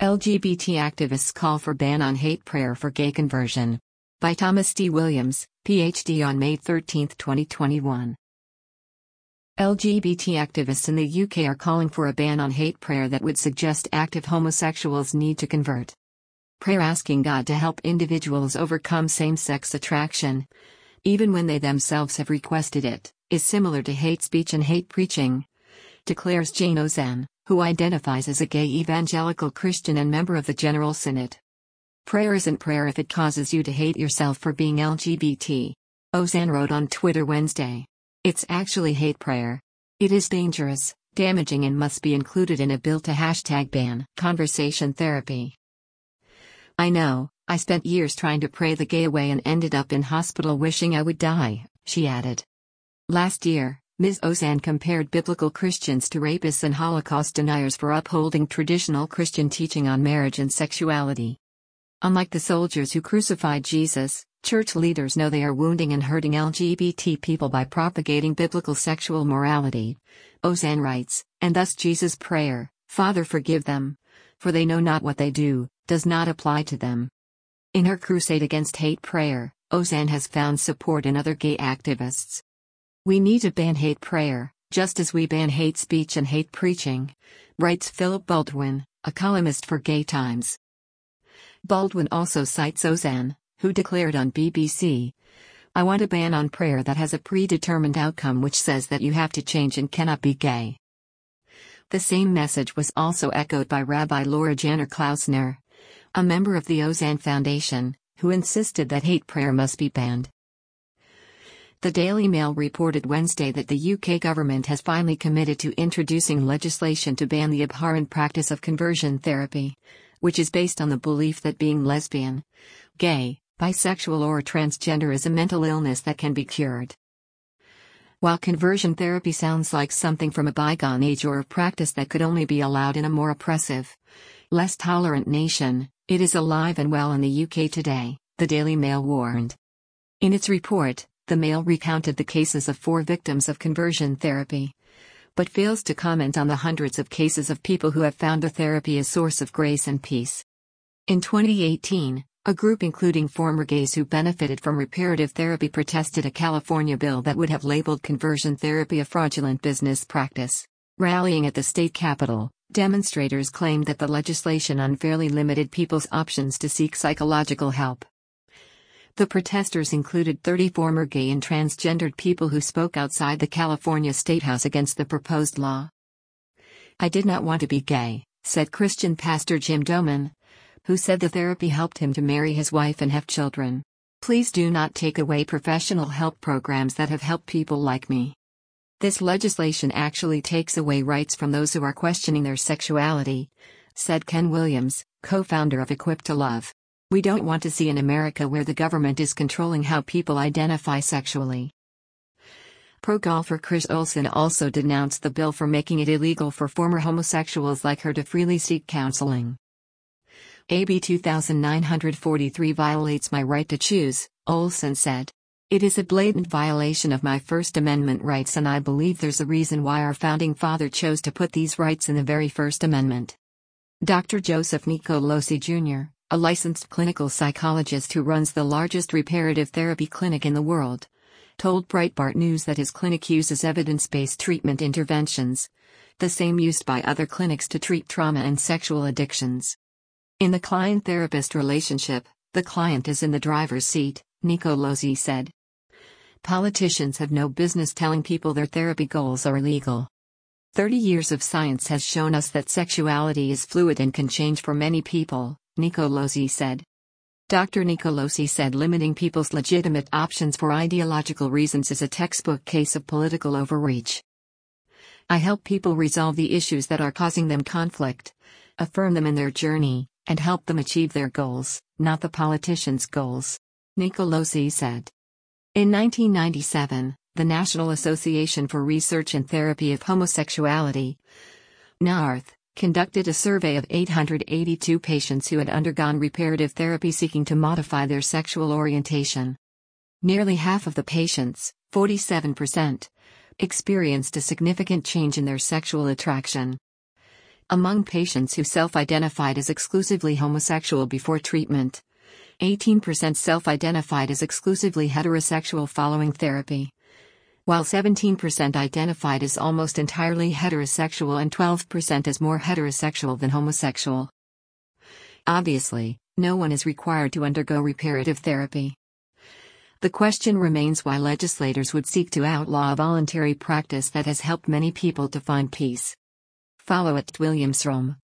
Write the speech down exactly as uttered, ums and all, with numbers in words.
L G B T activists call for ban on hate prayer for gay conversion. By Thomas D. Williams, P H D on May thirteenth, twenty twenty-one. L G B T activists in the U K are calling for a ban on hate prayer that would suggest active homosexuals need to convert. Prayer asking God to help individuals overcome same-sex attraction, even when they themselves have requested it, is similar to hate speech and hate preaching, declares Jane Ozanne, who identifies as a gay evangelical Christian and member of the General Synod. Prayer isn't prayer if it causes you to hate yourself for being L G B T. Ozanne wrote on Twitter Wednesday. It's actually hate prayer. It is dangerous, damaging, and must be included in a bill to hashtag ban conversation therapy. I know, I spent years trying to pray the gay away and ended up in hospital wishing I would die, she added. Last year, Miz Ozanne compared biblical Christians to rapists and Holocaust deniers for upholding traditional Christian teaching on marriage and sexuality. Unlike the soldiers who crucified Jesus, church leaders know they are wounding and hurting L G B T people by propagating biblical sexual morality. Ozanne writes, and thus Jesus' prayer, Father forgive them, for they know not what they do, does not apply to them. In her crusade against hate prayer, Ozanne has found support in other gay activists. We need to ban hate prayer, just as we ban hate speech and hate preaching, writes Philip Baldwin, a columnist for Gay Times. Baldwin also cites Ozanne, who declared on B B C, I want a ban on prayer that has a predetermined outcome which says that you have to change and cannot be gay. The same message was also echoed by Rabbi Laura Janner Klausner, a member of the Ozanne Foundation, who insisted that hate prayer must be banned. The Daily Mail reported Wednesday that the U K government has finally committed to introducing legislation to ban the abhorrent practice of conversion therapy, which is based on the belief that being lesbian, gay, bisexual or transgender is a mental illness that can be cured. While conversion therapy sounds like something from a bygone age or a practice that could only be allowed in a more oppressive, less tolerant nation, it is alive and well in the U K today, the Daily Mail warned. In its report, the Mail recounted the cases of four victims of conversion therapy, but fails to comment on the hundreds of cases of people who have found the therapy a source of grace and peace. In twenty eighteen, a group including former gays who benefited from reparative therapy protested a California bill that would have labeled conversion therapy a fraudulent business practice. Rallying at the state capitol, demonstrators claimed that the legislation unfairly limited people's options to seek psychological help. The protesters included thirty former gay and transgendered people who spoke outside the California State House against the proposed law. I did not want to be gay, said Christian pastor Jim Doman, who said the therapy helped him to marry his wife and have children. Please do not take away professional help programs that have helped people like me. This legislation actually takes away rights from those who are questioning their sexuality, said Ken Williams, co-founder of Equip to Love. We don't want to see an America where the government is controlling how people identify sexually. Pro golfer Chris Olson also denounced the bill for making it illegal for former homosexuals like her to freely seek counseling. A B two thousand nine hundred forty-three violates my right to choose, Olson said. It is a blatant violation of my First Amendment rights, and I believe there's a reason why our founding father chose to put these rights in the very First Amendment. Doctor Joseph Nicolosi Junior, a licensed clinical psychologist who runs the largest reparative therapy clinic in the world, told Breitbart News that his clinic uses evidence-based treatment interventions, the same used by other clinics to treat trauma and sexual addictions. In the client-therapist relationship, the client is in the driver's seat, Nicolosi said. Politicians have no business telling people their therapy goals are illegal. Thirty years of science has shown us that sexuality is fluid and can change for many people, Nicolosi said. Doctor Nicolosi said limiting people's legitimate options for ideological reasons is a textbook case of political overreach. I help people resolve the issues that are causing them conflict, affirm them in their journey, and help them achieve their goals, not the politicians' goals, Nicolosi said. In nineteen ninety-seven, the National Association for Research and Therapy of Homosexuality, NARTH, conducted a survey of eight hundred eighty-two patients who had undergone reparative therapy seeking to modify their sexual orientation. Nearly half of the patients, forty-seven percent, experienced a significant change in their sexual attraction. Among patients who self-identified as exclusively homosexual before treatment, eighteen percent self-identified as exclusively heterosexual following therapy, while seventeen percent identified as almost entirely heterosexual and twelve percent as more heterosexual than homosexual. Obviously, no one is required to undergo reparative therapy. The question remains why legislators would seek to outlaw a voluntary practice that has helped many people to find peace. Follow at Williams Rome.